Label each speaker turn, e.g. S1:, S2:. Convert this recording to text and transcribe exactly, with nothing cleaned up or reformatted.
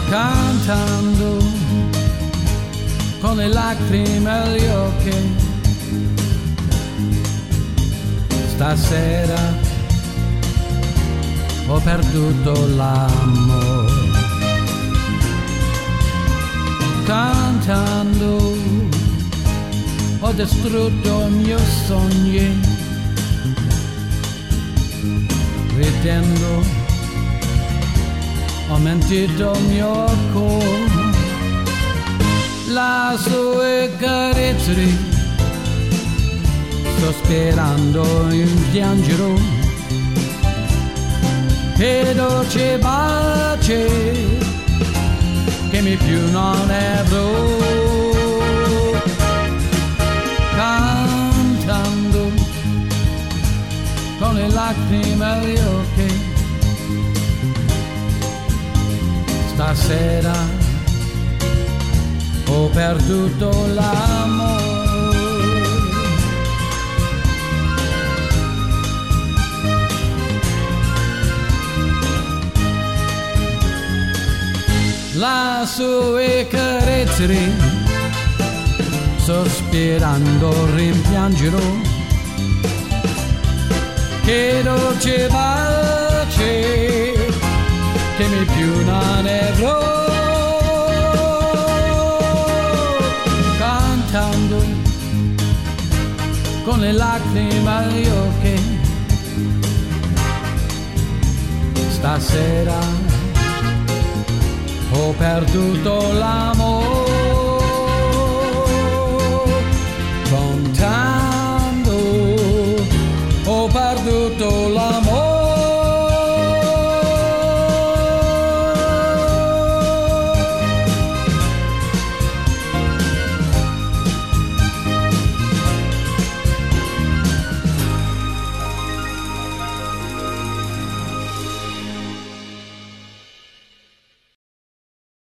S1: cantando con le lacrime agli occhi. Stasera ho perduto l'amore. Cantando ho distrutto i miei sogni. Ridendo ho mentito il mio cuore. La sue carezze sospirando piangerò. Che dolce pace che mi più non avrò. Cantando con le lacrime agli occhi. Stasera ho perduto l'amore. La sue carezze sospirando rimpiangerò. Che dolce pace che mi più non avrò. Cantando con le lacrime agli occhi. Stasera ho perduto l'amore. Lontano